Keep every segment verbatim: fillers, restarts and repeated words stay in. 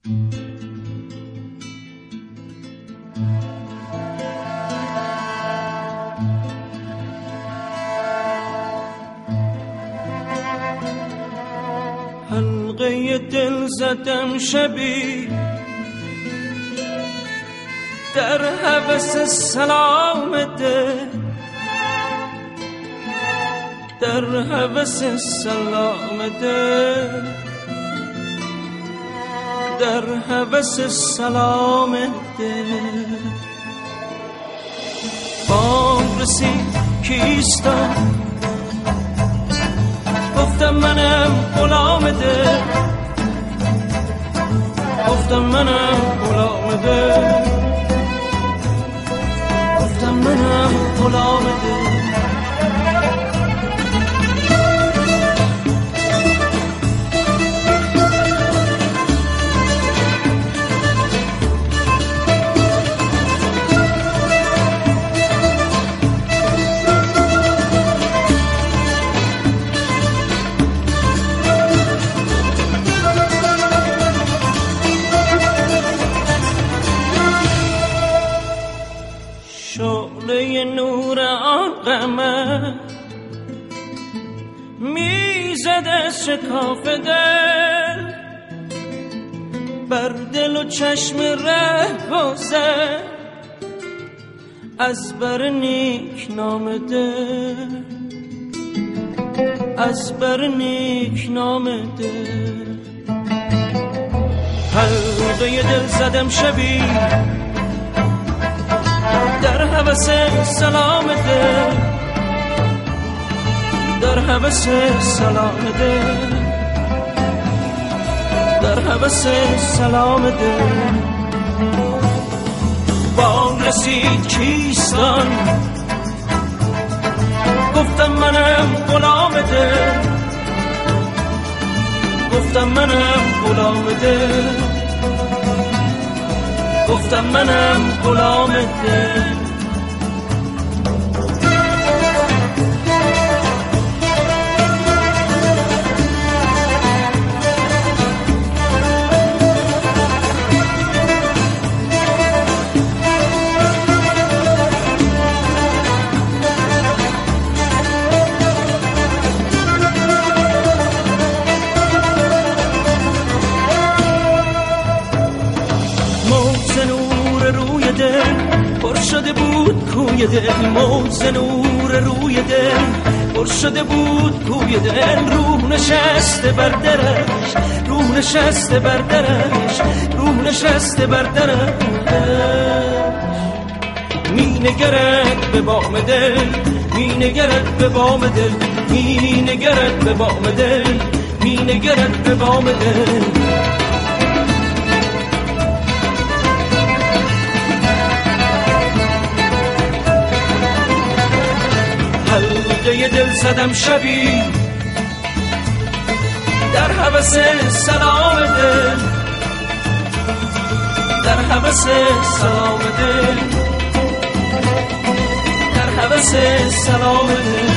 حلقه دل زدم شبی در هوس سلام دل، در هوس سلام دل، در هوس سلام دل. بام رسید کیستم، گفتم منم غلام دل، گفتم منم غلام دل، گفتم منم غلام دل. شعله نور آن قمر میزد از شکاف دل، بر دل و چشم ره گذر از بر نیک نام دل، از بر نیک نام دل. حلقه دل زدم شبی در هوس سلام دل، در هوس سلام دل، در هوس سلام دل. بام رسید کیستان، گفتم منم غلام دل، گفتم منم غلام دل، گفتم منم غلام دل. پر شده بود کوی دل، موج نور روی دل پر شده بود کوی دل. روح نشسته بر درش، روح نشسته بر درش، روح نشسته بر درش. می نگرد به بام دل، می نگرد به بام دل، می نگرد به بام دل، می نگرد به بام دل. حلقه دل زدم شبی در هوس سلام دل، در هوس سلام دل، در هوس سلام دل.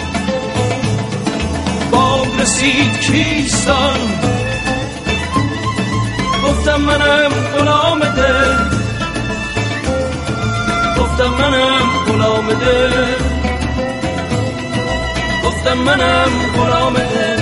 بام رسید کیستان، گفتم منم غلام دل، گفتم منم غلام دل، گفتم منم غلام دل.